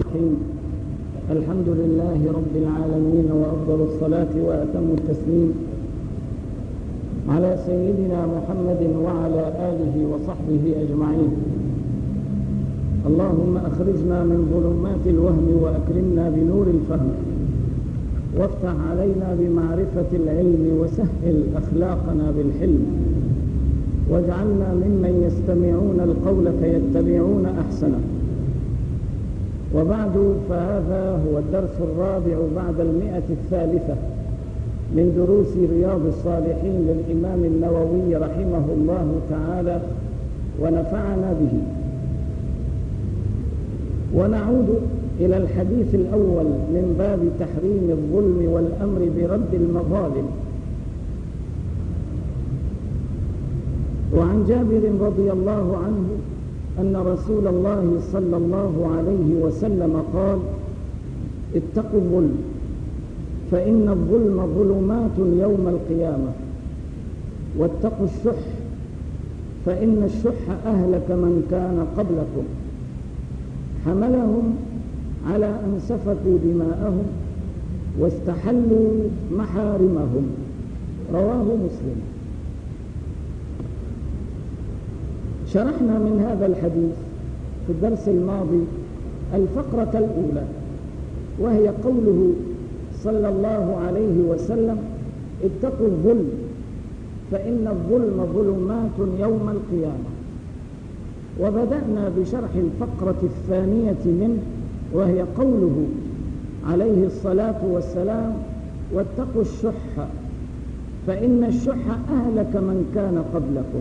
الرحيم. الحمد لله رب العالمين، وأفضل الصلاة وأتم التسليم على سيدنا محمد وعلى آله وصحبه أجمعين. اللهم أخرجنا من ظلمات الوهم وأكرمنا بنور الفهم، وافتح علينا بمعرفة العلم، وسهل أخلاقنا بالحلم، واجعلنا ممن يستمعون القول فيتبعون أحسنه. وبعد، فهذا هو الدرس الرابع بعد 103 من دروس رياض الصالحين للإمام النووي رحمه الله تعالى ونفعنا به. ونعود إلى الحديث الأول من باب تحريم الظلم والأمر برد المظالم. وعن جابر رضي الله عنه أن رسول الله صلى الله عليه وسلم قال: اتقوا الظلم، فإن الظلم ظلمات يوم القيامة، واتقوا الشح، فإن الشح أهلك من كان قبلكم، حملهم على أن سفكوا دماءهم واستحلوا محارمهم. رواه مسلم. شرحنا من هذا الحديث في الدرس الماضي الفقرة الأولى، وهي قوله صلى الله عليه وسلم: اتقوا الظلم، فإن الظلم ظلمات يوم القيامة. وبدأنا بشرح الفقرة الثانية منه، وهي قوله عليه الصلاة والسلام: واتقوا الشح، فإن الشح أهلك من كان قبلكم.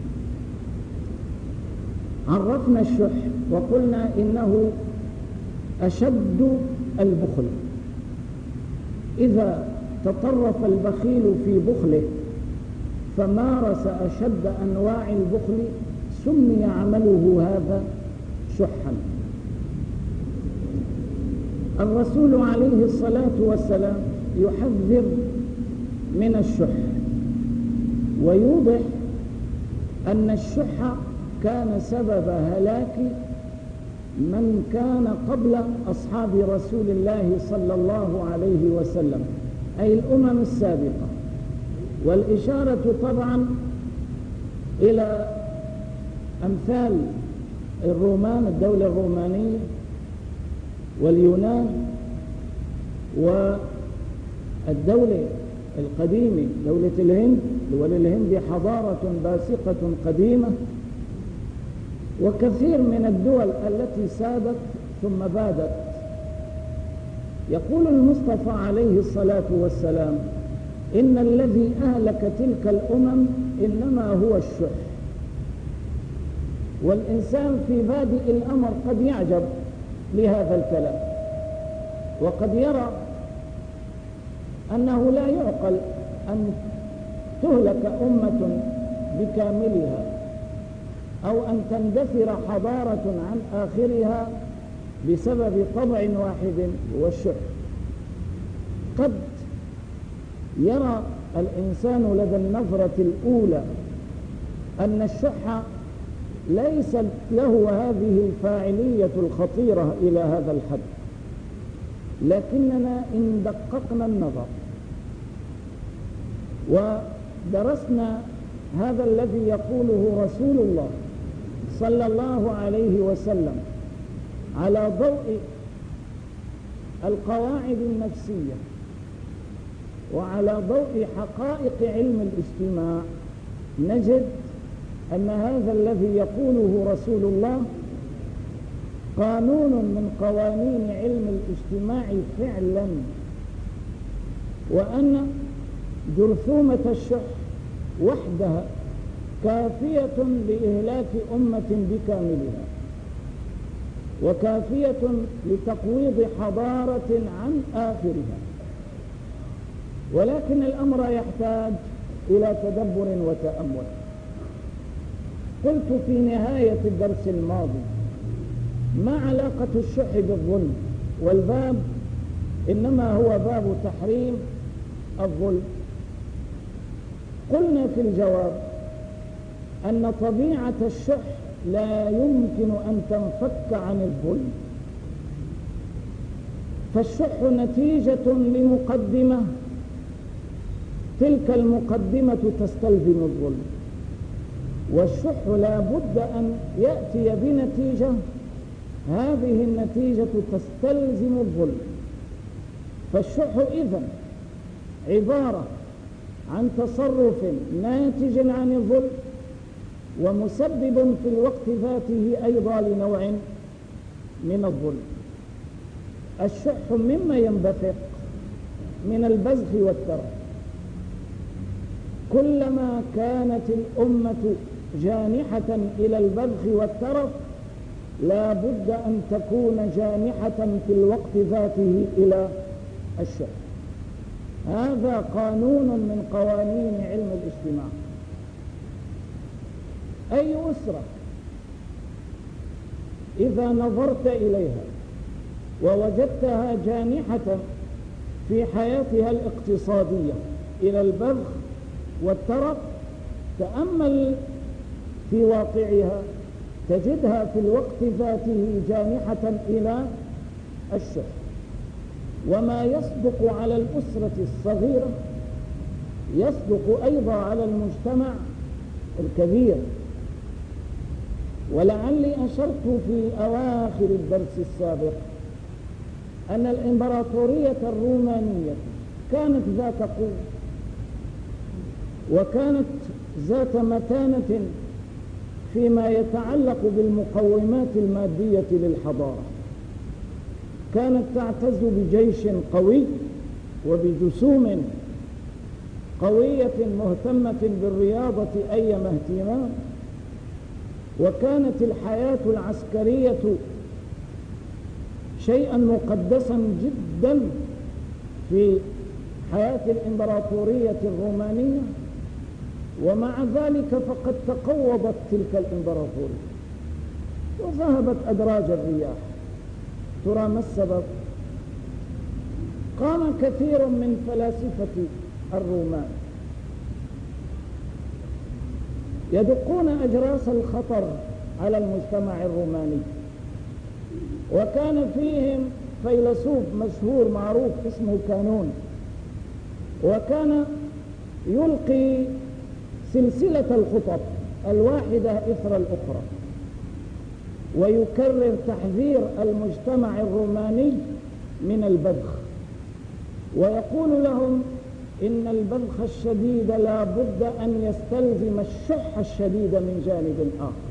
عرفنا الشح وقلنا إنه أشد البخل. إذا تطرف البخيل في بخله فمارس أشد أنواع البخل سمي عمله هذا شحا. الرسول عليه الصلاة والسلام يحذر من الشح، ويوضح أن الشح كان سبب هلاك من كان قبل أصحاب رسول الله صلى الله عليه وسلم، أي الأمم السابقة. والإشارة طبعا إلى أمثال الرومان، الدولة الرومانية واليونان والدولة القديمة دولة الهند. وللهند حضارة باسقة قديمة، وكثير من الدول التي سادت ثم بادت. يقول المصطفى عليه الصلاة والسلام: إن الذي أهلك تلك الأمم إنما هو الشح. والإنسان في بادئ الأمر قد يعجب لهذا الكلام، وقد يرى أنه لا يعقل أن تهلك أمة بكاملها، أو أن تندثر حضارة عن آخرها بسبب طبع واحد هو الشح. قد يرى الإنسان لدى النظرة الأولى أن الشح ليس له هذه الفاعلية الخطيرة إلى هذا الحد، لكننا إن دققنا النظر ودرسنا هذا الذي يقوله رسول الله صلى الله عليه وسلم على ضوء القواعد النفسية وعلى ضوء حقائق علم الاجتماع، نجد أن هذا الذي يقوله رسول الله قانون من قوانين علم الاجتماع فعلا، وأن جرثومة الشح وحدها كافية لإهلاك أمة بكاملها، وكافية لتقويض حضارة عن آخرها. ولكن الأمر يحتاج إلى تدبر وتأمل. قلت في نهاية الدرس الماضي: ما علاقة الشح بالظلم؟ والباب إنما هو باب تحريم الظلم. قلنا في الجواب أن طبيعة الشح لا يمكن أن تنفك عن الظلم، فالشح نتيجة لمقدمة، تلك المقدمة تستلزم الظلم، والشح لا بد أن يأتي بنتيجة، هذه النتيجة تستلزم الظلم. فالشح إذن عبارة عن تصرف ناتج عن الظلم ومسبب في الوقت ذاته أيضا لنوع من الظلم. الشح مما ينبثق من البذخ والترف. كلما كانت الأمة جانحة إلى البذخ والترف لا بد أن تكون جانحة في الوقت ذاته إلى الشح. هذا قانون من قوانين علم الاجتماع. أي أسرة إذا نظرت إليها ووجدتها جانحة في حياتها الاقتصادية إلى البذخ والترف، تأمل في واقعها تجدها في الوقت ذاته جانحة إلى الشح. وما يصدق على الأسرة الصغيرة يصدق أيضا على المجتمع الكبير. ولعلي أشرت في أواخر الدرس السابق أن الإمبراطورية الرومانية كانت ذات قوة وكانت ذات متانة فيما يتعلق بالمقومات المادية للحضارة. كانت تعتز بجيش قوي وبجسوم قوية مهتمة بالرياضة أيما اهتمام، وكانت الحياة العسكرية شيئا مقدسا جدا في حياة الإمبراطورية الرومانية. ومع ذلك فقد تقوضت تلك الإمبراطورية وذهبت أدراج الرياح. ترى ما السبب؟ قام كثير من فلاسفة الرومان يدقون أجراس الخطر على المجتمع الروماني، وكان فيهم فيلسوف مشهور معروف اسمه كانون، وكان يلقي سلسلة الخطب الواحدة إثر الأخرى ويكرر تحذير المجتمع الروماني من البذخ، ويقول لهم إن البذخ الشديد لا بد أن يستلزم الشح الشديد من جانب آخر.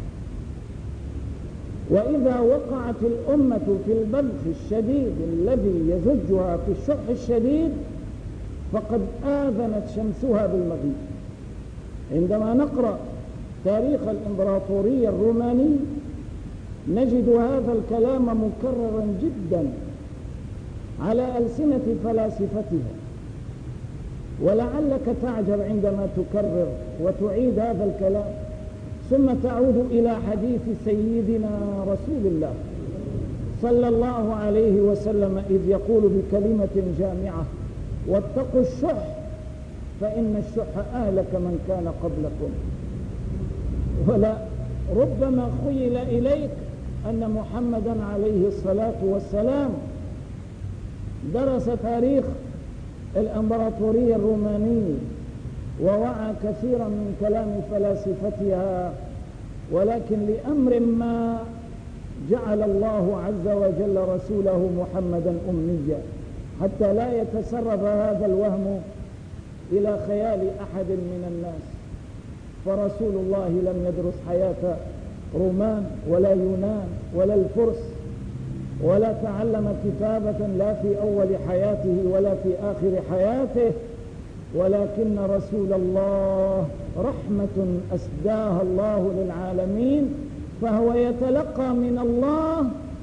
وإذا وقعت الأمة في البذخ الشديد الذي يزجها في الشح الشديد فقد آذنت شمسها بالمغيب. عندما نقرأ تاريخ الإمبراطورية الرومانية نجد هذا الكلام مكررا جدا على ألسنة فلاسفتها، ولعلك تعجب عندما تكرر وتعيد هذا الكلام ثم تعود إلى حديث سيدنا رسول الله صلى الله عليه وسلم إذ يقول بكلمة جامعة: واتقوا الشح فإن الشح أهلك من كان قبلكم. ولا ربما خيل إليك أن محمدا عليه الصلاة والسلام درس تاريخ الإمبراطورية الرومانية ووعى كثيرا من كلام فلاسفتها، ولكن لأمر ما جعل الله عز وجل رسوله محمدا أميا حتى لا يتسرب هذا الوهم إلى خيال أحد من الناس. فرسول الله لم يدرس حياة رومان ولا يونان ولا الفرس، ولا تعلم كتابة لا في أول حياته ولا في آخر حياته، ولكن رسول الله رحمة أسداها الله للعالمين، فهو يتلقى من الله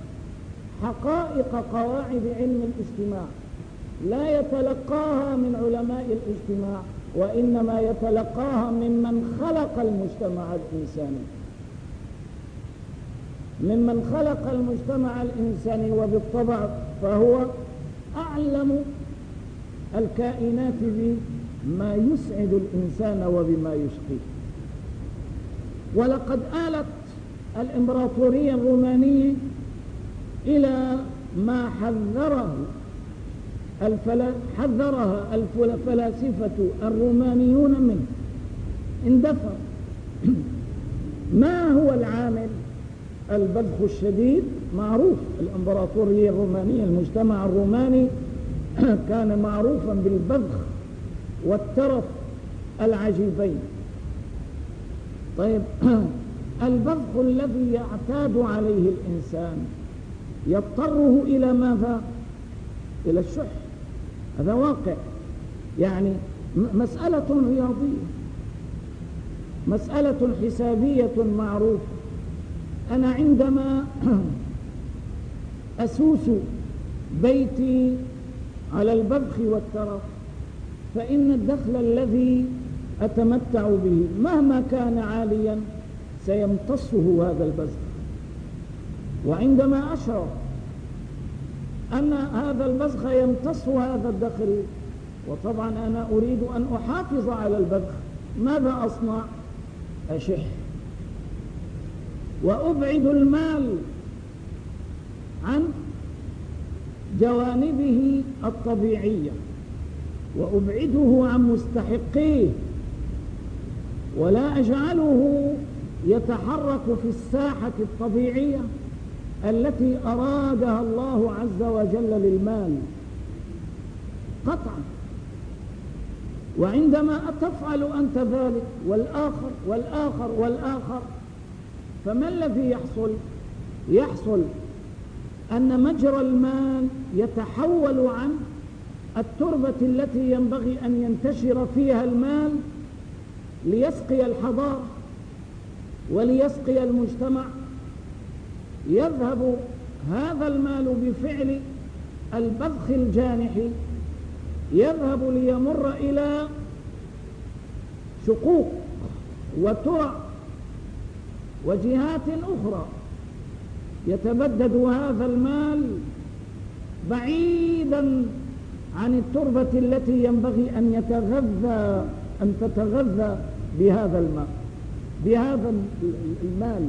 حقائق قواعد علم الاجتماع، لا يتلقاها من علماء الاجتماع، وإنما يتلقاها ممن خلق المجتمع الإنساني، ممن خلق المجتمع الإنساني، وبالطبع فهو أعلم الكائنات بما يسعد الإنسان وبما يشقيه. ولقد آلت الإمبراطورية الرومانية إلى ما حذره حذرها الفلاسفة الرومانيون منه، اندثر. ما هو العامل؟ البذخ الشديد، معروف. الإمبراطورية الرومانية، المجتمع الروماني كان معروفا بالبذخ والترف العجيبين. طيب، البذخ الذي يعتاد عليه الإنسان يضطره إلى ماذا؟ إلى الشح. هذا واقع، يعني مسألة رياضية، مسألة حسابية معروفة. أنا عندما أسوس بيتي على البذخ والترف، فإن الدخل الذي أتمتع به مهما كان عاليا سيمتصه هذا البذخ. وعندما أشعر أن هذا البذخ يمتص هذا الدخل، وطبعا أنا أريد أن أحافظ على البذخ، ماذا أصنع؟ أشح وأبعد المال عن جوانبه الطبيعية، وأبعده عن مستحقيه، ولا أجعله يتحرك في الساحة الطبيعية التي أرادها الله عز وجل للمال قطعا. وعندما تفعل أنت ذلك والآخر والآخر والآخر، فما الذي يحصل؟ يحصل أن مجرى المال يتحول عن التربة التي ينبغي أن ينتشر فيها المال ليسقي الحضارة وليسقي المجتمع. يذهب هذا المال بفعل البذخ الجانحي، يذهب ليمر إلى شقوق وترع وجهات أخرى، يتبدد هذا المال بعيدا عن التربة التي ينبغي أن تتغذى بهذا الماء، بهذا المال.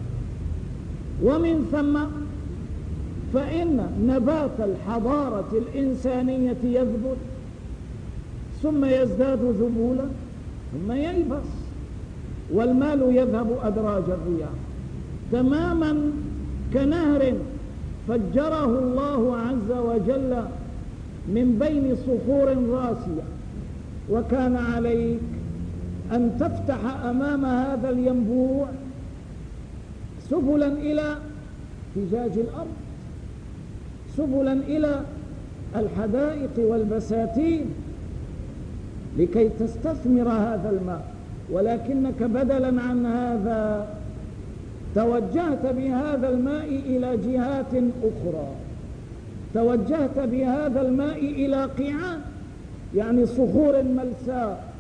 ومن ثم فإن نبات الحضارة الإنسانية يذبل، ثم يزداد ذبولا، ثم ييبس، والمال يذهب أدراج الرياح، تماما كنهر فجره الله عز وجل من بين صخور راسية. وكان عليك أن تفتح أمام هذا الينبوع سبلا إلى فجاج الأرض، سبلا إلى الحدائق والبساتين لكي تستثمر هذا الماء. ولكنك بدلا عن هذا توجهت بهذا الماء إلى جهات أخرى، توجهت بهذا الماء إلى قيعان، يعني صخور ملساء.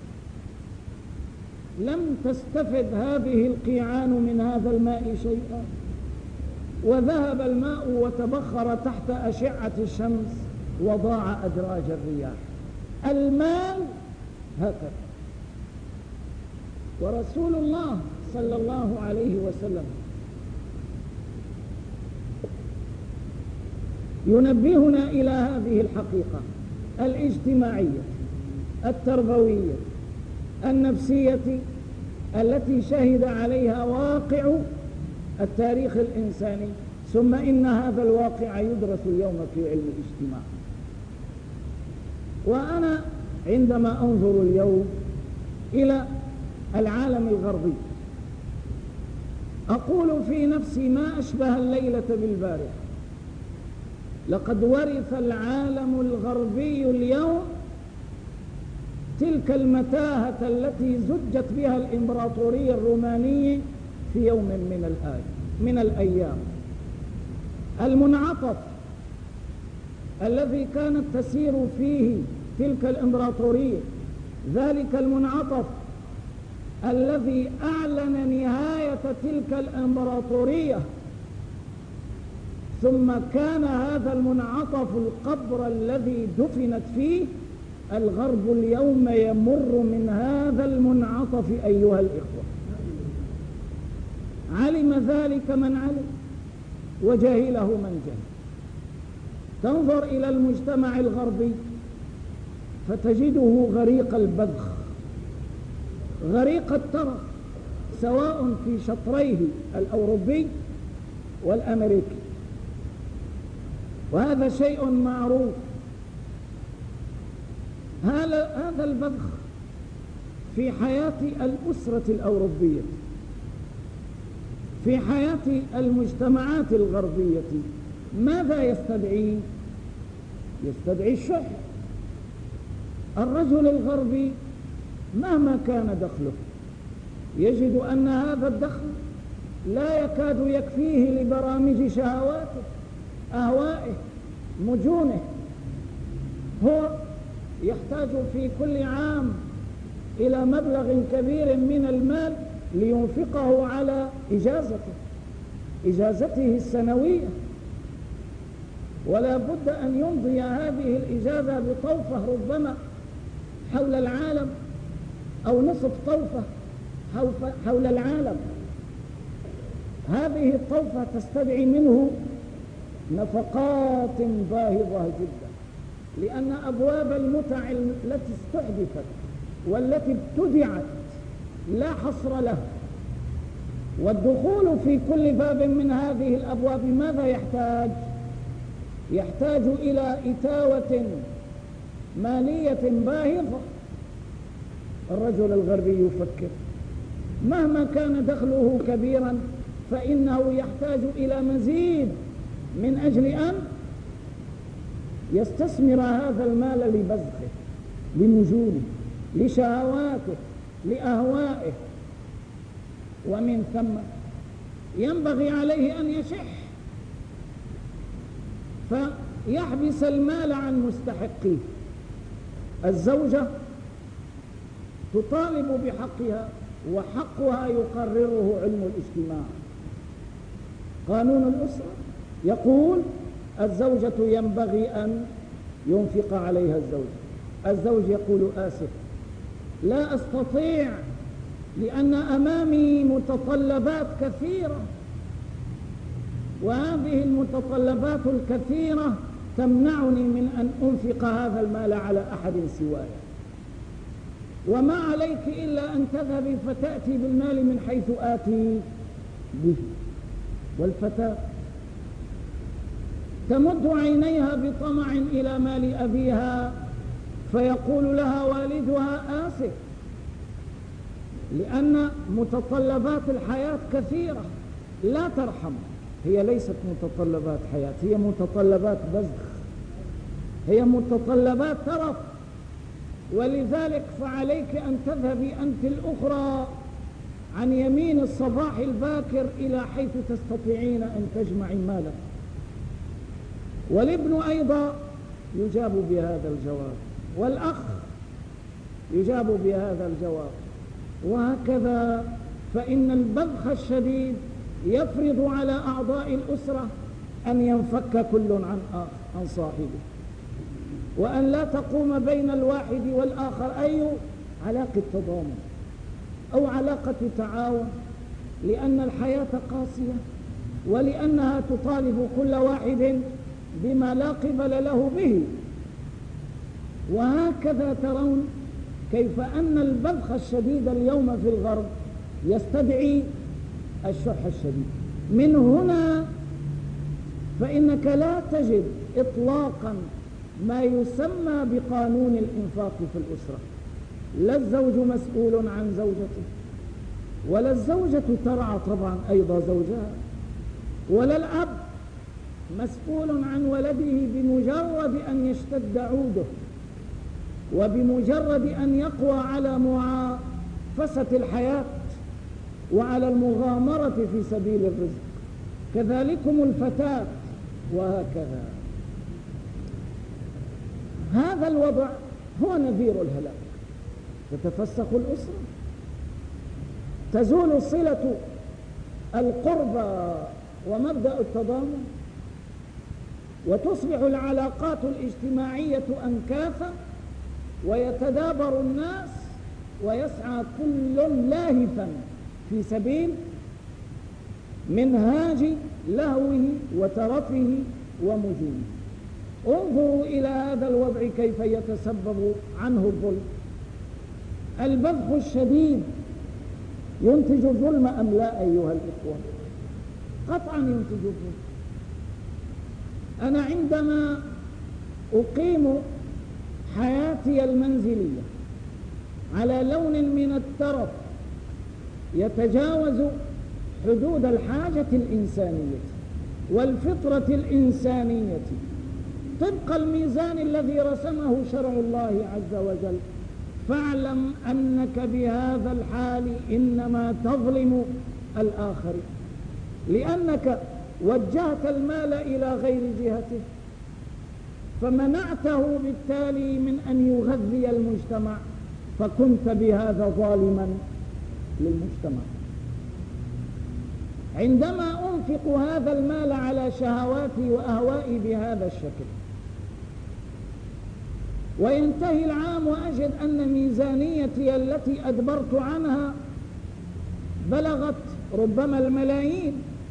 لم تستفد هذه القيعان من هذا الماء شيئا، وذهب الماء وتبخر تحت أشعة الشمس وضاع أدراج الرياح. المال هكذا. ورسول الله صلى الله عليه وسلم ينبهنا إلى هذه الحقيقة الاجتماعية التربوية النفسية التي شهد عليها واقع التاريخ الإنساني، ثم إن هذا الواقع يدرس اليوم في علم الاجتماع. وأنا عندما أنظر اليوم إلى العالم الغربي أقول في نفسي ما أشبه الليلة بالبارحة. لقد ورث العالم الغربي اليوم تلك المتاهة التي زجت بها الإمبراطورية الرومانية في يوم من الأيام. المنعطف الذي كانت تسير فيه تلك الإمبراطورية، ذلك المنعطف الذي أعلن نهاية تلك الإمبراطورية، ثم كان هذا المنعطف القبر الذي دفنت فيه. الغرب اليوم يمر من هذا المنعطف أيها الإخوة. علم ذلك من علم وجهله من جهل. تنظر إلى المجتمع الغربي فتجده غريق البذخ، غريق الترف، سواء في شطريه الأوروبي والأمريكي، وهذا شيء معروف. هذا البذخ في حياة الأسرة الأوروبية، في حياة المجتمعات الغربية، ماذا يستدعي؟ يستدعي الشح. الرجل الغربي مهما كان دخله يجد أن هذا الدخل لا يكاد يكفيه لبرامج شهواته، أهوائه، مجونه. هو يحتاج في كل عام إلى مبلغ كبير من المال لينفقه على إجازته السنوية، ولا بد أن يمضي هذه الإجازة بطوفة ربما حول العالم أو نصف طوفة حول العالم. هذه الطوفة تستدعي منه نفقات باهظة جدا، لأن أبواب المتع التي استحدثت والتي ابتدعت لا حصر لها، والدخول في كل باب من هذه الأبواب ماذا يحتاج؟ يحتاج إلى إتاوة مالية باهظة. الرجل الغربي يفكر مهما كان دخله كبيرا فإنه يحتاج إلى مزيد من أجل أن يستثمر هذا المال لبذخه، لنجومه، لشهواته، لأهوائه، ومن ثم ينبغي عليه أن يشح فيحبس المال عن مستحقيه. الزوجة تطالب بحقها، وحقها يقرره علم الاجتماع. قانون الأسرة يقول الزوجة ينبغي أن ينفق عليها الزوج يقول آسف لا أستطيع لأن أمامي متطلبات كثيرة، وهذه المتطلبات الكثيرة تمنعني من أن أنفق هذا المال على أحد سواي، وما عليك إلا أن تذهبي فتأتي بالمال من حيث آتي به. والفتاة تمد عينيها بطمع إلى مال أبيها فيقول لها والدها آسف، لأن متطلبات الحياة كثيرة لا ترحم. هي ليست متطلبات حياة، هي متطلبات بذخ، هي متطلبات ترف. ولذلك فعليك أن تذهبي أنت الأخرى عن يمين الصباح الباكر إلى حيث تستطيعين أن تجمعي مالا. والابن أيضا يجاب بهذا الجواب، والأخ يجاب بهذا الجواب، وهكذا. فإن البذخ الشديد يفرض على أعضاء الأسرة أن ينفك كل عن صاحبه، وأن لا تقوم بين الواحد والآخر أي علاقة تضامن أو علاقة تعاون، لأن الحياة قاسية، ولأنها تطالب كل واحد بما لا قبل له به. وهكذا ترون كيف أن البذخ الشديد اليوم في الغرب يستدعي الشح الشديد. من هنا فإنك لا تجد إطلاقا ما يسمى بقانون الإنفاق في الأسرة. لا الزوج مسؤول عن زوجته، ولا الزوجة ترعى طبعا أيضا زوجها، ولا الأب مسؤول عن ولده بمجرد أن يشتد عوده وبمجرد أن يقوى على معافسة الحياة وعلى المغامرة في سبيل الرزق. كذلكم الفتاة، وهكذا. هذا الوضع هو نذير الهلاك. تتفسخ الأسرة، تزول صلة القربى ومبدأ التضامن، وتصبح العلاقات الاجتماعية أنكاثا، ويتدابر الناس ويسعى كل لاهثا في سبيل منهاج لهوه وترفه ومجونه. انظروا إلى هذا الوضع كيف يتسبب عنه الظلم. البذخ الشديد ينتج الظلم أم لا أيها الإخوة؟ قطعا ينتج الظلم. أنا عندما أقيم حياتي المنزلية على لون من الترف يتجاوز حدود الحاجة الإنسانية والفطرة الإنسانية طبق الميزان الذي رسمه شرع الله عز وجل، فاعلم أنك بهذا الحال إنما تظلم الآخر، لأنك وجهت المال إلى غير جهته، فمنعته بالتالي من أن يغذي المجتمع، فكنت بهذا ظالما للمجتمع. عندما أنفق هذا المال على شهواتي وأهوائي بهذا الشكل، وينتهي العام وأجد أن ميزانيتي التي أدبرت عنها بلغت ربما الملايين،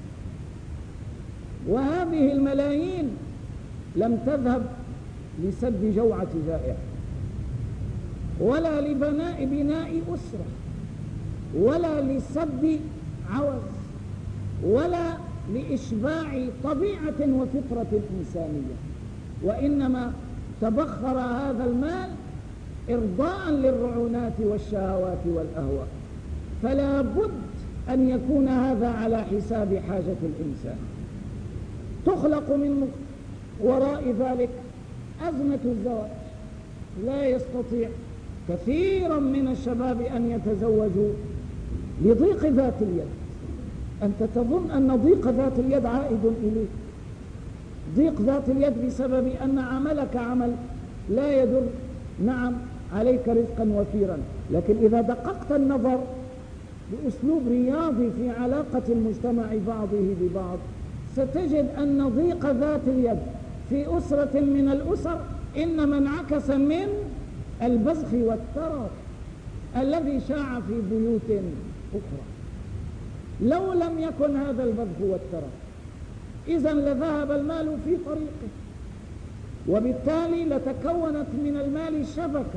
وهذه الملايين لم تذهب لسد جوعة جائع، ولا بناء أسرة، ولا لسد عوز، ولا لإشباع طبيعة وفطرة إنسانية، وإنما تبخر هذا المال إرضاء للرعونات والشهوات والأهواء. فلا بد أن يكون هذا على حساب حاجة الإنسان. تخلق من وراء ذلك أزمة الزواج، لا يستطيع كثيرا من الشباب أن يتزوجوا لضيق ذات اليد. أنت تظن أن ضيق ذات اليد عائد إليك، ضيق ذات اليد بسبب أن عملك عمل لا يدر نعم عليك رزقا وفيرا، لكن إذا دققت النظر بأسلوب رياضي في علاقة المجتمع بعضه ببعض ستجد أن ضيق ذات اليد في أسرة من الأسر إنما انعكس من البذخ والترف الذي شاع في بيوت أخرى. لو لم يكن هذا البذخ والترف إذن لذهب المال في طريقه، وبالتالي لتكونت من المال شبكة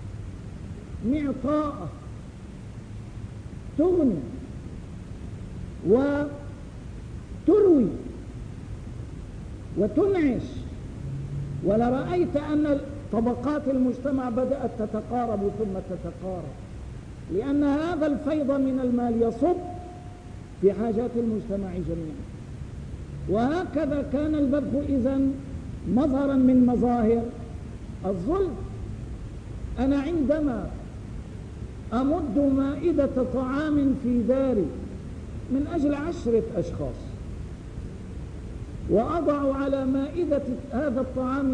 معطاءة تغني وتروي وتنعش، ولرأيت أن طبقات المجتمع بدأت تتقارب ثم تتقارب، لأن هذا الفيض من المال يصب في حاجات المجتمع جميعا. وهكذا كان البذخ إذن مظهرا من مظاهر الظلم. أنا عندما أمد مائدة طعام في داري من أجل 10 أشخاص، وأضع على مائدة هذا الطعام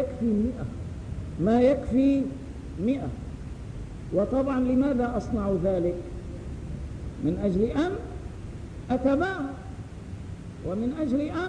ما يكفي 100، وطبعا لماذا أصنع ذلك؟ من أجل أن أتباهى، ومن أجل أن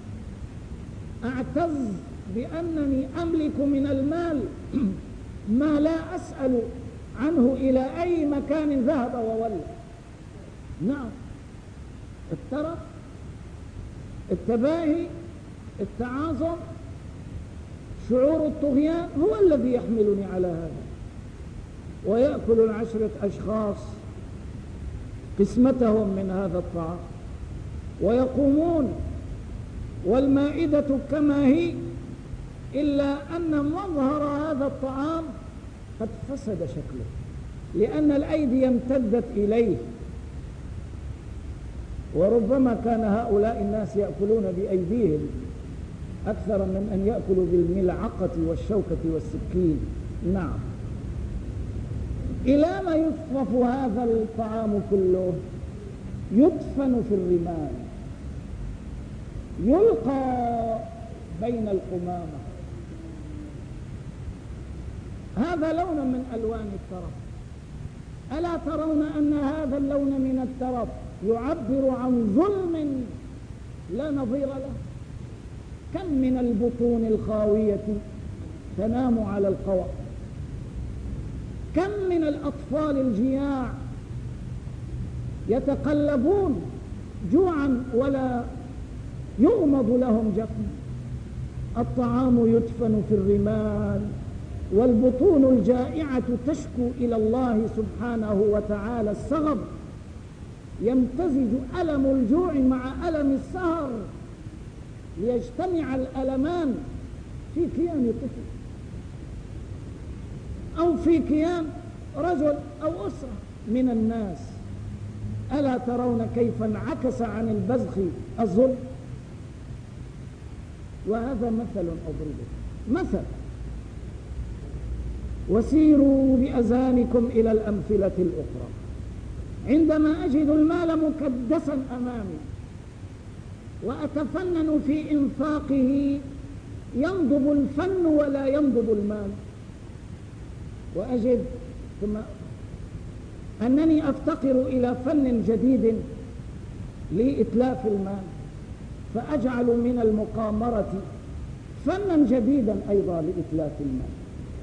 أعتز بأنني أملك من المال ما لا أسأل عنه إلى أي مكان ذهب وولى. نعم، الترف، التباهي، التعاظم، شعور الطغيان هو الذي يحملني على هذا. ويأكل 10 أشخاص قسمتهم من هذا الطعام ويقومون والمائدة كما هي، إلا أن مظهر هذا الطعام قد فسد شكله، لأن الأيدي امتدت إليه، وربما كان هؤلاء الناس يأكلون بأيديهم أكثر من أن يأكلوا بالملعقة والشوكة والسكين. نعم، إلى ما يصرف هذا الطعام كله؟ يدفن في الرمال، يلقى بين القمامة. هذا لون من ألوان الترف. ألا ترون أن هذا اللون من الترف يعبر عن ظلم لا نظير له؟ كم من البطون الخاوية تنام على القوى، كم من الأطفال الجياع يتقلبون جوعا ولا يغمض لهم جفن. الطعام يدفن في الرمال، والبطون الجائعة تشكو إلى الله سبحانه وتعالى السغب، يمتزج ألم الجوع مع ألم السهر ليجتمع الألمان في كيان طفل أو في كيان رجل أو أسرة من الناس. ألا ترون كيف انعكس عن البذخ الظلم؟ وهذا مثل أضربه مثل، وسيروا بأذانكم إلى الأمثلة الأخرى. عندما أجد المال مكدسا أمامي وأتفنن في إنفاقه ينضب الفن ولا ينضب المال، وأجد ثم أنني أفتقر إلى فن جديد لإتلاف المال، فأجعل من المقامرة فنا جديدا أيضا لإتلاف المال،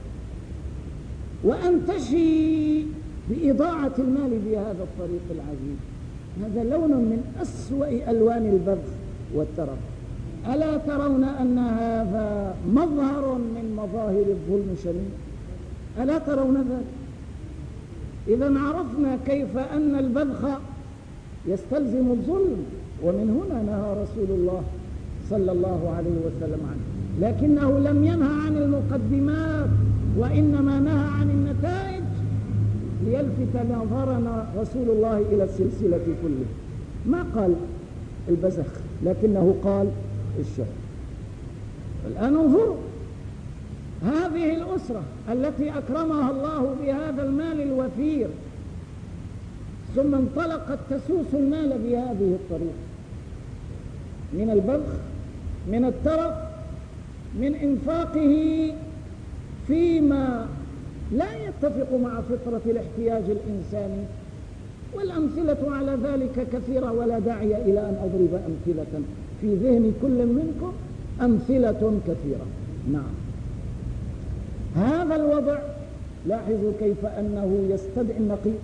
وأنتشي بإضاعة المال بهذا الطريق العجيب. هذا لون من أسوأ ألوان البذخ والترف. ألا ترون أن هذا مظهر من مظاهر الظلم شنيع؟ ألا ترون ذلك؟ إذا عرفنا كيف أن البذخ يستلزم الظلم، ومن هنا نهى رسول الله صلى الله عليه وسلم عنه، لكنه لم ينهى عن المقدمات وإنما نهى عن النتائج ليلفت نظرنا رسول الله إلى السلسلة كلها. ما قال البذخ لكنه قال الشح. الآن انظروا هذه الأسرة التي أكرمها الله بهذا المال الوفير، ثم انطلقت تسوس المال بهذه الطريقة، من البذخ، من الترف، من إنفاقه فيما لا يتفق مع فطرة الاحتياج الإنساني. والأمثلة على ذلك كثيرة، ولا داعي إلى أن أضرب أمثلة، في ذهن كل منكم أمثلة كثيرة. نعم، هذا الوضع لاحظوا كيف أنه يستدعي النقيض.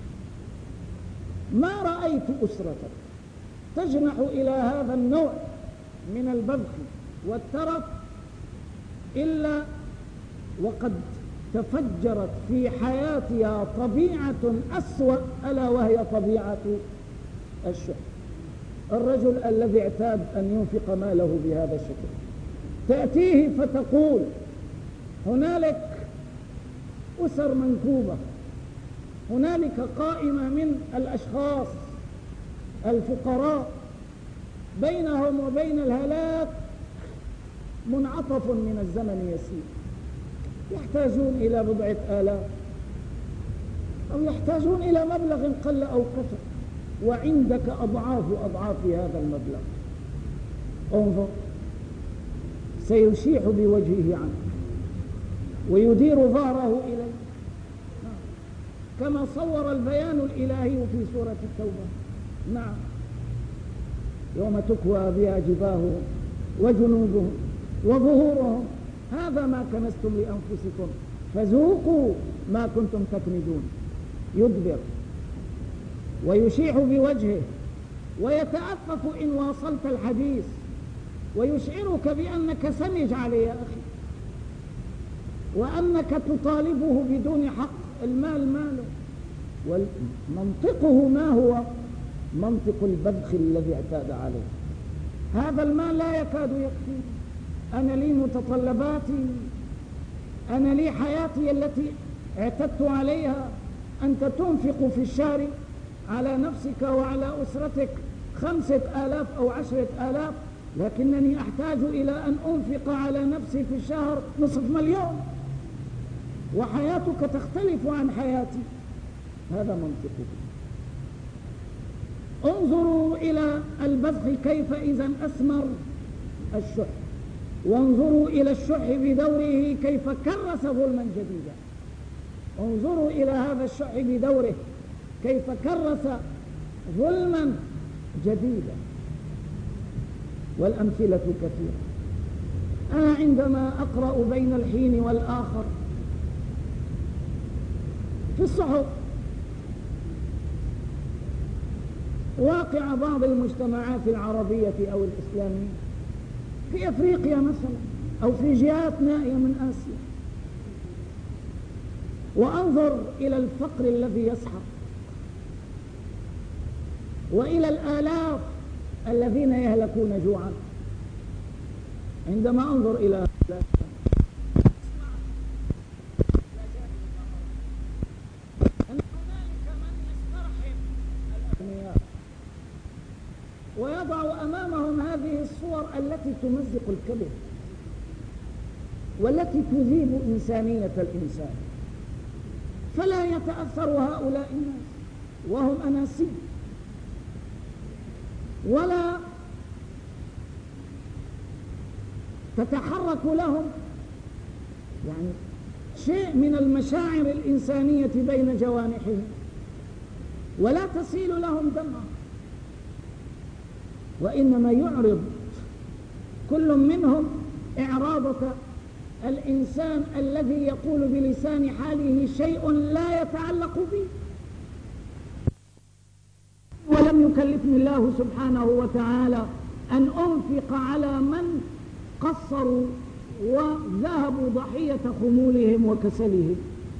ما رأيت أسرة تجنح إلى هذا النوع من البذخ والترف إلا وقد تفجرت في حياتها طبيعة أسوأ، ألا وهي طبيعة الشح. الرجل الذي اعتاد أن ينفق ماله بهذا الشكل تأتيه فتقول هنالك أسر منكوبة، هنالك قائمة من الأشخاص الفقراء بينهم وبين الهلاك منعطف من الزمن يسير، يحتاجون إلى بضعة آلاف أو يحتاجون إلى مبلغ قل أو كثر، وعندك أضعاف هذا المبلغ. انظر، سيشيح بوجهه عنك ويدير ظهره إليه، كما صور البيان الإلهي في سورة التوبة. نعم، يوم تكوى بها جباههم وجنوبهم وظهورهم هذا ما كنزتم لأنفسكم فذوقوا ما كنتم تكنزون. يدبر ويشيح بوجهه ويتأفف إن واصلت الحديث، ويشعرك بأنك سمج عليه يا أخي، وأنك تطالبه بدون حق. المال ماله، ومنطقه ما هو منطق البذخ الذي اعتاد عليه. هذا المال لا يكاد يكفي، أنا لي متطلباتي، أنا لي حياتي التي اعتدت عليها. أنت تنفق في الشهر على نفسك وعلى أسرتك 5,000 أو 10,000، لكنني أحتاج إلى أن أنفق على نفسي في الشهر 500,000، وحياتك تختلف عن حياتي. هذا منطقه. انظروا إلى البذخ كيف إذا أثمر الشح، وانظروا إلى الشح بدوره كيف كرس ظلما جديدا. انظروا إلى هذا الشح بدوره كيف كرس ظلما جديدا، والأمثلة كثيرة. أنا عندما أقرأ بين الحين والآخر في الصحف واقع بعض المجتمعات العربية أو الإسلامية في أفريقيا مثلا، أو في جهات نائية من آسيا، وأنظر إلى الفقر الذي يسحق، وإلى الآلاف الذين يهلكون جوعا. عندما أنظر إلى هؤلاء أن هنالك من يسترحم الأغنياء ويضع أمامهم هذه الصور التي تمزق الكبد والتي تذيب إنسانية الإنسان، فلا يتأثر هؤلاء الناس وهم أناسيب، ولا تتحرك لهم يعني شيء من المشاعر الإنسانية بين جوانحهم، ولا تسيل لهم دمعة، وإنما يعرض كل منهم إعراضة الإنسان الذي يقول بلسان حاله شيء لا يتعلق به. ولم يكلفني الله سبحانه وتعالى أن أنفق على من قصروا وذهبوا ضحية خمولهم وكسلهم.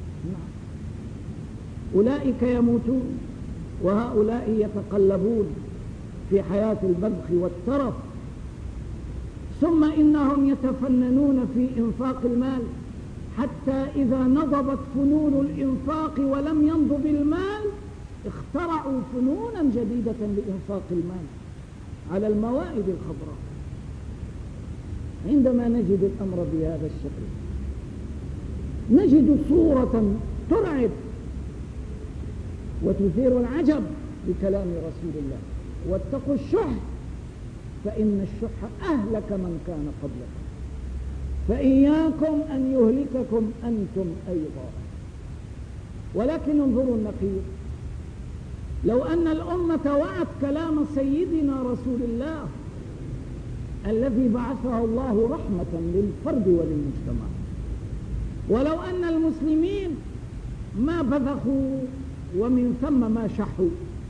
أولئك يموتون وهؤلاء يتقلبون في حياة البذخ والترف، ثم إنهم يتفننون في إنفاق المال، حتى إذا نضبت فنون الإنفاق ولم ينضب المال اخترعوا فنونا جديدة لإنفاق المال على الموائد الخضراء. عندما نجد الأمر بهذا الشكل نجد صورة ترعب وتثير العجب بكلام رسول الله: واتقوا الشح فإن الشح أهلك من كان قبلكم فإياكم أن يهلككم أنتم أيضا. ولكن انظروا النقيض: لو أن الأمة وعت كلام سيدنا رسول الله الذي بعثه الله رحمة للفرد وللمجتمع، ولو أن المسلمين ما بذخوا ومن ثم ما شحوا،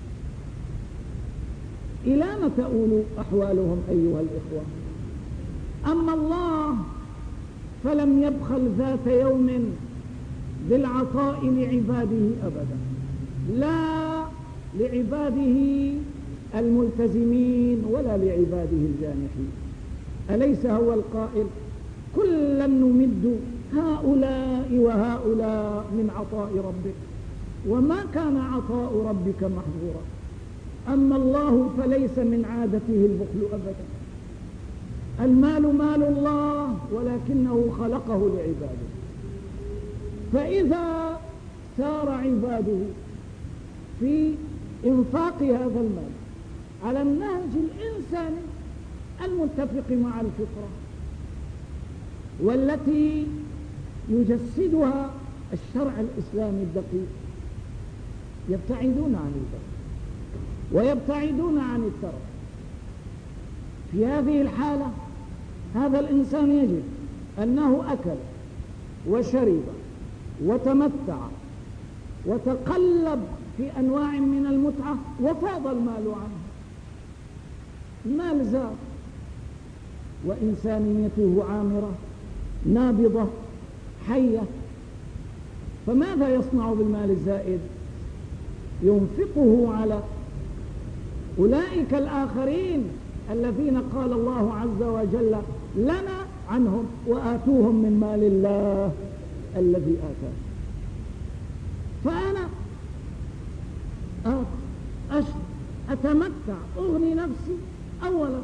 إلى متى تؤول أحوالهم أيها الإخوة؟ أما الله فلم يبخل ذات يوم بالعطاء لعباده أبدا، لا لعباده الملتزمين ولا لعباده الجانحين. أليس هو القائل: كلا نمد هؤلاء وهؤلاء من عطاء ربك وما كان عطاء ربك محظورا. أما الله فليس من عادته البخل أبدا، المال مال الله ولكنه خلقه لعباده، فإذا سار عباده في إنفاق هذا المال على النهج الإنساني المتفق مع الفطرة والتي يجسدها الشرع الإسلامي الدقيق، يبتعدون عن البخل ويبتعدون عن الترف. في هذه الحالة هذا الإنسان يجد أنه أكل وشرب وتمتع وتقلب في أنواع من المتعة وفاض المال عنه، المال زاد وإنسانيته عامرة نابضة حية، فماذا يصنع بالمال الزائد؟ ينفقه على أولئك الآخرين الذين قال الله عز وجل لنا عنهم: وآتوهم من مال الله الذي آتاهم. فأنا أتمتع، أغني نفسي أولا،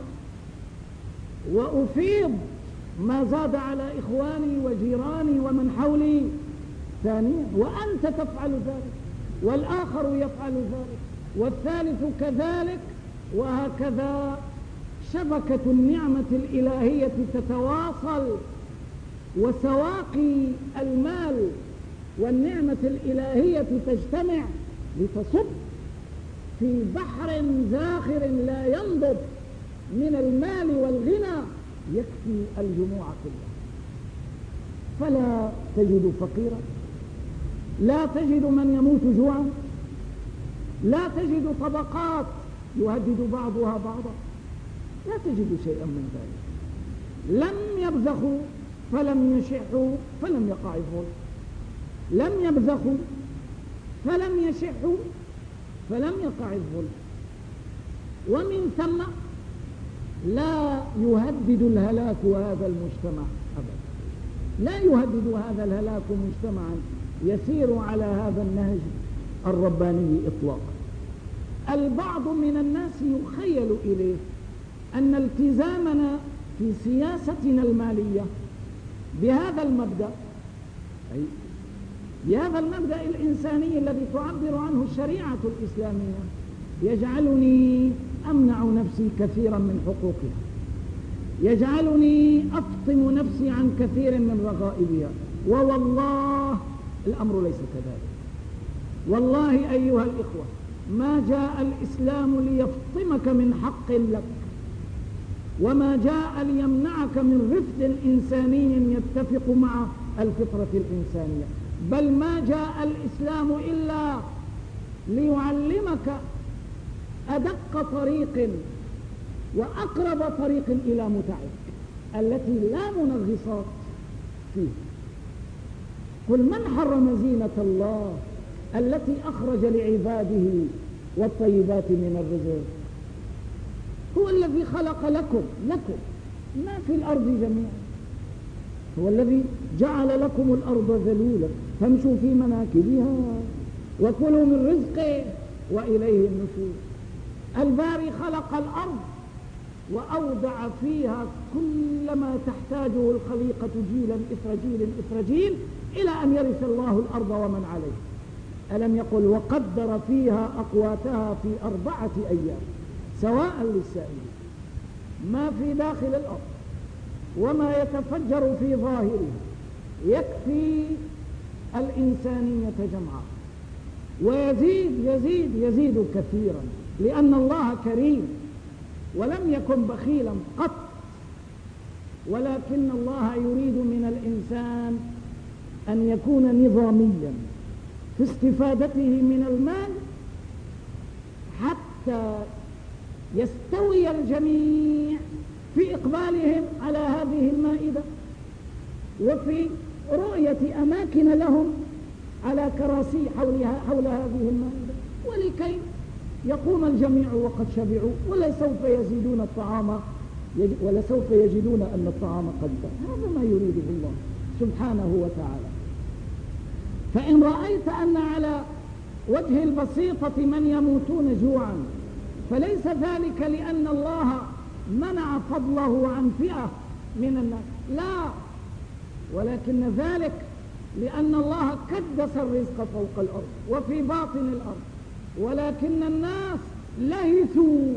وأفيض ما زاد على إخواني وجيراني ومن حولي ثانيا، وأنت تفعل ذلك والآخر يفعل ذلك والثالث كذلك، وهكذا شبكة النعمة الإلهية تتواصل، وسواقي المال والنعمة الإلهية تجتمع لتصب في بحر زاخر لا ينضب من المال والغنى يكفي الجموع كلها. فلا تجد فقيرا، لا تجد من يموت جوعا، لا تجد طبقات يهدد بعضها بعضا، لا تجد شيئا من ذلك. لم يبذخوا فلم يشحوا فلم يقع الظلم، لم يبذخوا فلم يشحوا فلم يقع الظلم. ومن ثم لا يهدد الهلاك هذا المجتمع أبدا، لا يهدد هذا الهلاك مجتمعا يسير على هذا النهج الرباني إطلاقا. البعض من الناس يخيل إليه أن التزامنا في سياستنا المالية بهذا المبدأ، أي بهذا المبدأ الإنساني الذي تعبر عنه الشريعة الإسلامية، يجعلني أمنع نفسي كثيرا من حقوقها، يجعلني أفطم نفسي عن كثير من رغائبها. ووالله الأمر ليس كذلك. والله أيها الإخوة، ما جاء الإسلام ليفطمك من حق لك، وما جاء ليمنعك من رفد إنساني يتفق مع الفطرة الإنسانية، بل ما جاء الإسلام إلا ليعلمك أدق طريق وأقرب طريق إلى متعك التي لا منغصات فيه. قل من حرم زينة الله التي أخرج لعباده والطيبات من الرزق؟ هو الذي خلق لكم ما في الأرض جميعا، هو الذي جعل لكم الأرض ذلولا فامشوا في مناكبها وكلوا من رزقه وإليه النشور. الباري خلق الأرض وأودع فيها كل ما تحتاجه الخليقة جيلا إثر جيل إثر جيل إلى أن يرث الله الأرض ومن عليها. ألم يقل وقدر فيها أقواتها في 4 أيام سواء للسائلين؟ ما في داخل الأرض وما يتفجر في ظاهرها يكفي الإنسانية جمعاء، ويزيد يزيد يزيد كثيرا، لأن الله كريم ولم يكن بخيلا قط، ولكن الله يريد من الإنسان أن يكون نظاميا في استفادته من المال حتى يستوي الجميع في إقبالهم على هذه المائدة وفي رؤية أماكن لهم على كراسي حول هذه المائدة، ولكي يقوم الجميع وقد شبعوا ولسوف يزيدون الطعام ولسوف يجدون أن الطعام قد بان. هذا ما يريده الله سبحانه وتعالى. فإن رأيت أن على وجه البسيطة من يموتون جوعا فليس ذلك لأن الله منع فضله عن فئة من الناس، لا، ولكن ذلك لأن الله كدس الرزق فوق الأرض وفي باطن الأرض، ولكن الناس لهثوا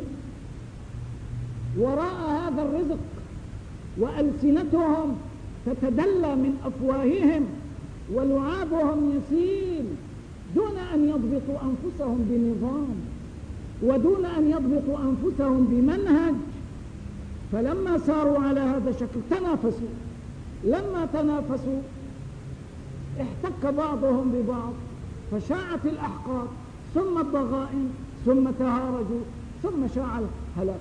وراء هذا الرزق وألسنتهم تتدلى من أفواههم ولعابهم يسيل دون أن يضبطوا أنفسهم بنظام ودون أن يضبطوا أنفسهم بمنهج. فلما ساروا على هذا الشكل تنافسوا، لما تنافسوا احتك بعضهم ببعض فشاعت الأحقاد ثم الضغائن ثم تهارجوا ثم شاع الهلاك.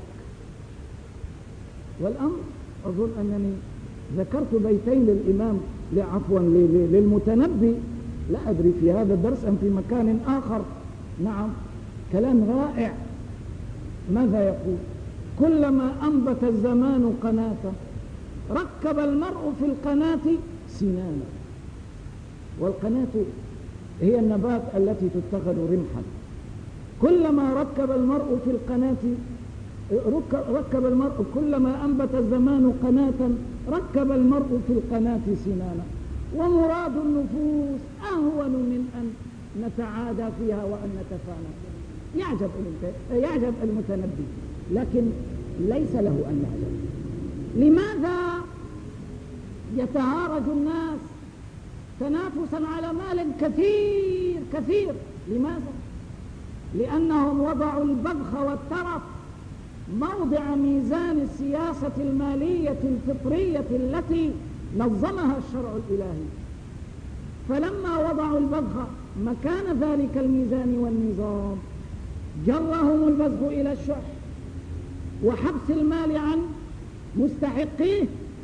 والأمر أظن أنني ذكرت بيتين للإمام للمتنبي، لا أدري في هذا الدرس أم في مكان آخر. نعم، كلام رائع. ماذا يقول؟ كلما أنبت الزمان قناة ركب المرء في القناة سنانا. والقناة هي النبات التي تتخذ رمحا. كلما ركب المرء في القناة ركب المرء، كلما أنبت الزمان قناة ركب المرء في القناة سنانا. ومراد النفوس أهون من أن نتعادى فيها وأن نتفانى فيها. يعجب المتنبي، لكن ليس له أن يعجب. لماذا يتهارج الناس تنافسا على مال كثير كثير؟ لماذا؟ لأنهم وضعوا البذخ والترف موضع ميزان السياسة المالية الفطرية التي نظمها الشرع الإلهي. فلما وضعوا البذخ مكان ذلك الميزان والنظام جرهم البذخ إلى الشح وحبس المال عن مستحقيه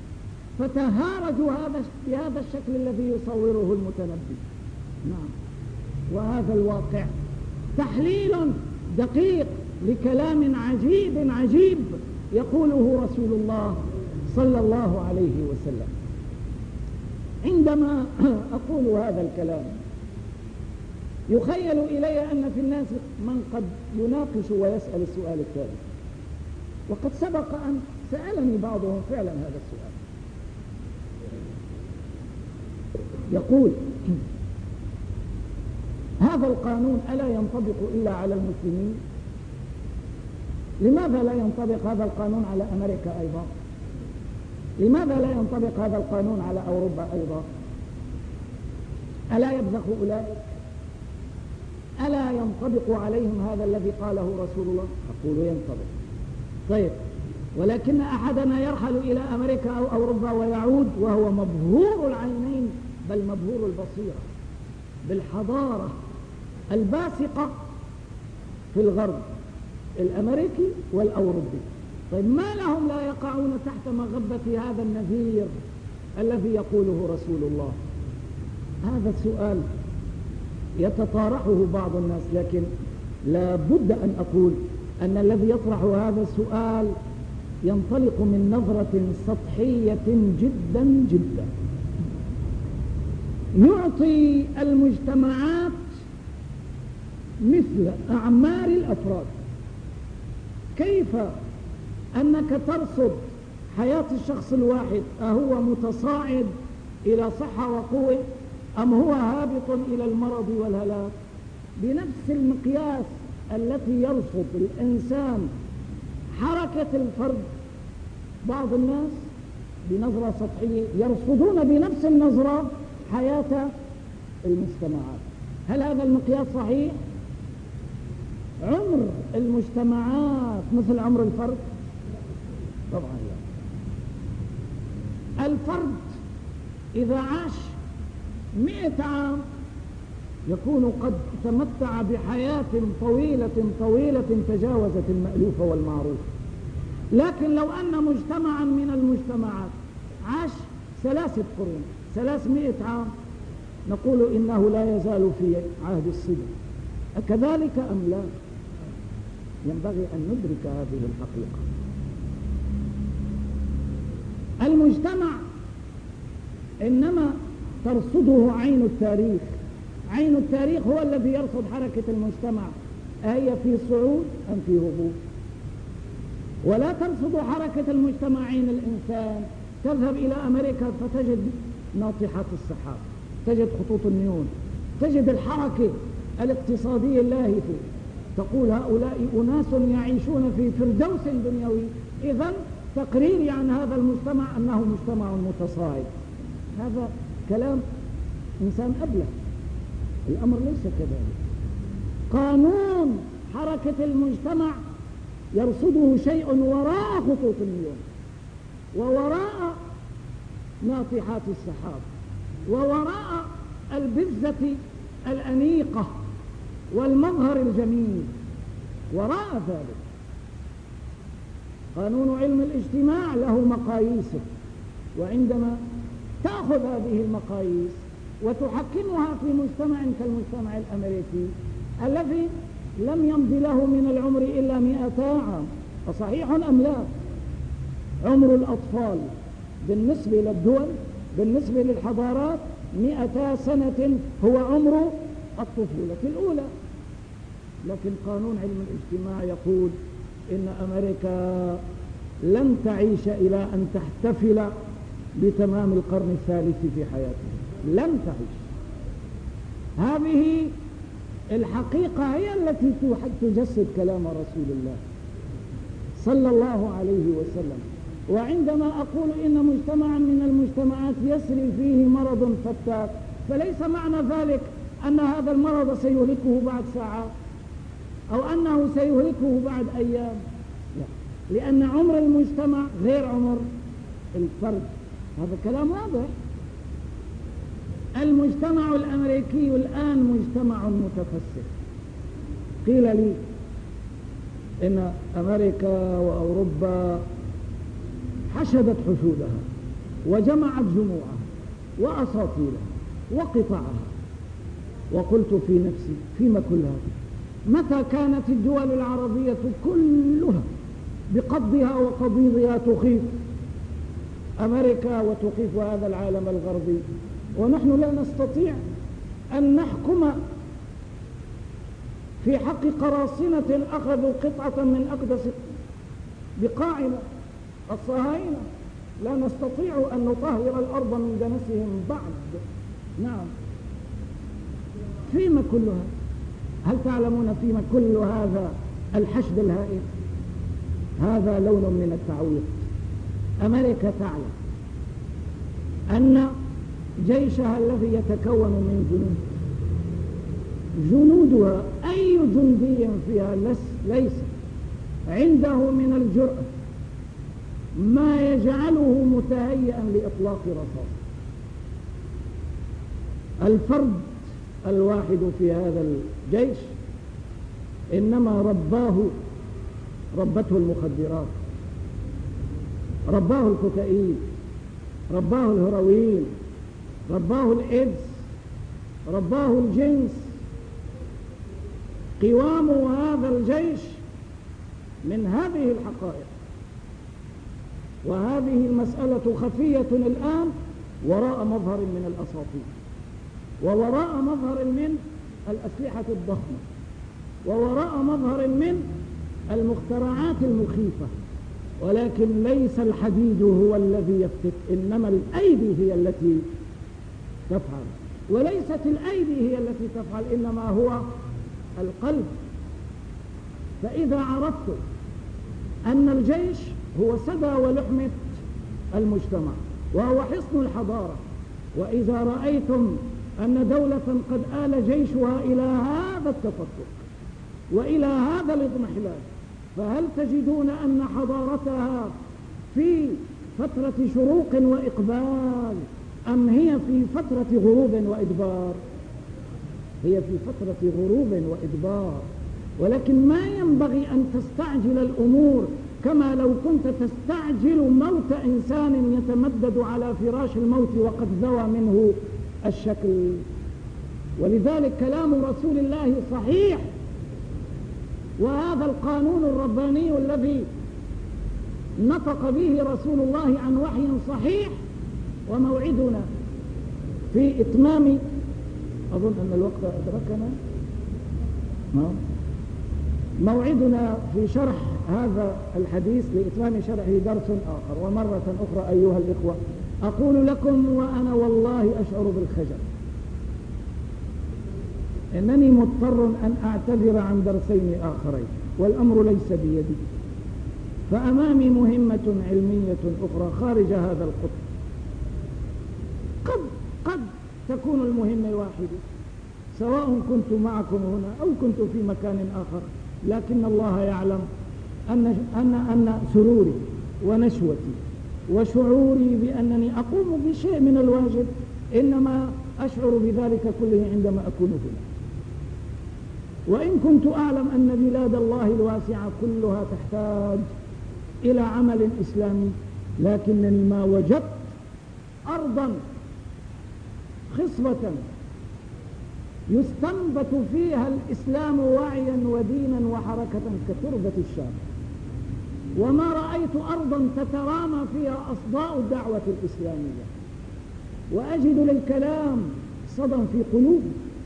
فتهارجوا بهذا الشكل الذي يصوره المتنبي. نعم، وهذا الواقع تحليل دقيق لكلام عجيب يقوله رسول الله صلى الله عليه وسلم. عندما أقول هذا الكلام يخيل إلي أن في الناس من قد يناقش ويسأل السؤال التالي، وقد سبق أن سألني بعضهم فعلا هذا السؤال. يقول: هذا القانون ألا ينطبق إلا على المسلمين؟ لماذا لا ينطبق هذا القانون على أمريكا أيضا؟ لماذا لا ينطبق هذا القانون على أوروبا أيضا؟ ألا يبذخ أولئك؟ ألا ينطبق عليهم هذا الذي قاله رسول الله؟ أقول ينطبق. طيب، ولكن أحدنا يرحل إلى أمريكا أو أوروبا ويعود وهو مبهور العينين، بل مبهور البصيرة بالحضارة الباسقة في الغرب الأمريكي والأوروبي. طيب، ما لهم لا يقعون تحت مغبة هذا النذير الذي يقوله رسول الله؟ هذا السؤال يتطارحه بعض الناس، لكن لا بد أن أقول أن الذي يطرح هذا السؤال ينطلق من نظرة سطحية جدا جدا، يعطي المجتمعات مثل أعمار الأفراد. كيف أنك ترصد حياة الشخص الواحد، أهو متصاعد إلى صحة وقوة أم هو هابط إلى المرض والهلاك؟ بنفس المقياس التي يرصد الإنسان حركة الفرد، بعض الناس بنظرة سطحية يرصدون بنفس النظرة حياة المجتمعات. هل هذا المقياس صحيح؟ عمر المجتمعات مثل عمر الفرد؟ طبعا لا. الفرد إذا عاش 100 عام يكون قد تمتع بحياة طويلة تجاوزت المألوف والمعروف. لكن لو أن مجتمعا من المجتمعات عاش 3 قرون 300 عام نقول إنه لا يزال في عهد الصبا. أكذلك أم لا؟ ينبغي أن ندرك هذه الحقيقة. المجتمع إنما ترصده عين التاريخ. عين التاريخ هو الذي يرصد حركة المجتمع، أهي في صعود أم في هبوط؟ ولا ترصد حركة المجتمع عين الإنسان. تذهب إلى أمريكا فتجد ناطحات السحاب، تجد خطوط النيون، تجد الحركة الاقتصادية اللاهفة، تقول هؤلاء أناس يعيشون في فردوس دنيوي. إذن تقريري عن هذا المجتمع أنه مجتمع متصاعد. هذا كلام إنسان أبله. الأمر ليس كذلك. قانون حركة المجتمع يرصده شيء وراء خطوط النيون، ووراء ناطحات السحاب، ووراء البزة الأنيقة والمظهر الجميل. وراء ذلك قانون علم الاجتماع له مقاييسه، وعندما تأخذ هذه المقاييس وتحكمها في مجتمع كالمجتمع الأمريكي الذي لم يمضي له من العمر إلا 200 عام، أصحيح أم لا؟ عمر الأطفال بالنسبة للدول، بالنسبة للحضارات 200 سنة هو عمر الطفولة الأولى. لكن قانون علم الاجتماع يقول إن أمريكا لن تعيش إلى أن تحتفل بتمام القرن الثالث في حياتها، لن تعيش. هذه الحقيقة هي التي تجسد كلام رسول الله صلى الله عليه وسلم. وعندما أقول إن مجتمعا من المجتمعات يسري فيه مرض فتاك، فليس معنى ذلك أن هذا المرض سيهلكه بعد ساعات أو أنه سيهلكه بعد أيام، لا. لأن عمر المجتمع غير عمر الفرد. هذا كلام واضح. المجتمع الأمريكي الآن مجتمع متفسر. قيل لي إن أمريكا وأوروبا حشدت حشودها وجمعت جموعها وأساطيلها وقطعها. وقلت في نفسي فيما كل هذا؟ متى كانت الدول العربية كلها بقبضها وقبيضها تخيف أمريكا وتخيف هذا العالم الغربي، ونحن لا نستطيع أن نحكم في حق قراصنة أخذوا قطعة من أقدس بقاعنا الصهاينة؟ لا نستطيع أن نطهر الأرض من دنسهم بعد. نعم، فيما كل هذا؟ هل تعلمون فيما كل هذا الحشد الهائل؟ هذا لون من التعويض. أمريكا تعلم أن جيشها الذي يتكون من جنودها أي جندي فيها ليس عنده من الجرأة ما يجعله متهيئا لإطلاق رصاص. الفرد الواحد في هذا الجيش إنما ربته المخدرات، رباه الكوكايين، رباه الهيروين، رباه الإيدز، رباه الجنس. قوام هذا الجيش من هذه الحقائق. وهذه المسألة خفية الآن وراء مظهر من الأساطير، ووراء مظهر من الأسلحة الضخمة، ووراء مظهر من المخترعات المخيفة. ولكن ليس الحديد هو الذي يفتك، إنما الأيدي هي التي تفعل. وليست الأيدي هي التي تفعل، إنما هو القلب. فإذا عرفت أن الجيش هو سدى ولحمة المجتمع وهو حصن الحضارة، وإذا رأيتم أن دولة قد آل جيشها إلى هذا التفكك وإلى هذا الاضمحلال، فهل تجدون أن حضارتها في فترة شروق وإقبال أم هي في فترة غروب وإدبار؟ هي في فترة غروب وإدبار. ولكن ما ينبغي أن تستعجل الأمور كما لو كنت تستعجل موت إنسان يتمدد على فراش الموت وقد ذوى منه الشكل. ولذلك كلام رسول الله صحيح، وهذا القانون الرباني الذي نطق به رسول الله عن وحي صحيح. وموعدنا في إتمام، أظن أن الوقت أدركنا، موعدنا في شرح هذا الحديث لإتمام شرحه درس آخر. ومرة أخرى أيها الإخوة أقول لكم وأنا والله أشعر بالخجل إنني مضطر أن أعتذر عن درسين آخرين، والأمر ليس بيدي، فأمامي مهمة علمية أخرى خارج هذا القطب. قد تكون المهمة واحدة سواء كنت معكم هنا أو كنت في مكان آخر، لكن الله يعلم أن سروري ونشوتي وشعوري بأنني أقوم بشيء من الواجب إنما أشعر بذلك كله عندما أكون هنا. وإن كنت أعلم أن بلاد الله الواسعة كلها تحتاج إلى عمل إسلامي، لكنني ما وجدت أرضا خصبة يستنبت فيها الإسلام وعيا ودينا وحركة كتربة الشام، وما رأيت أرضا تترامى فيها أصداء الدعوة الإسلامية وأجد للكلام صدى في قلوب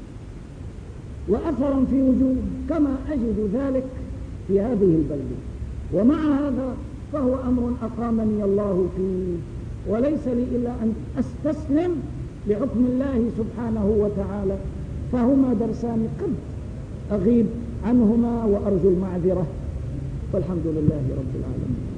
وأثرا في وجود كما أجد ذلك في هذه البلدة. ومع هذا فهو أمر أقامني الله فيه، وليس لي إلا أن أستسلم لحكم الله سبحانه وتعالى. فهما درسان قد أغيب عنهما وأرجو المعذرة، والحمد لله رب العالمين.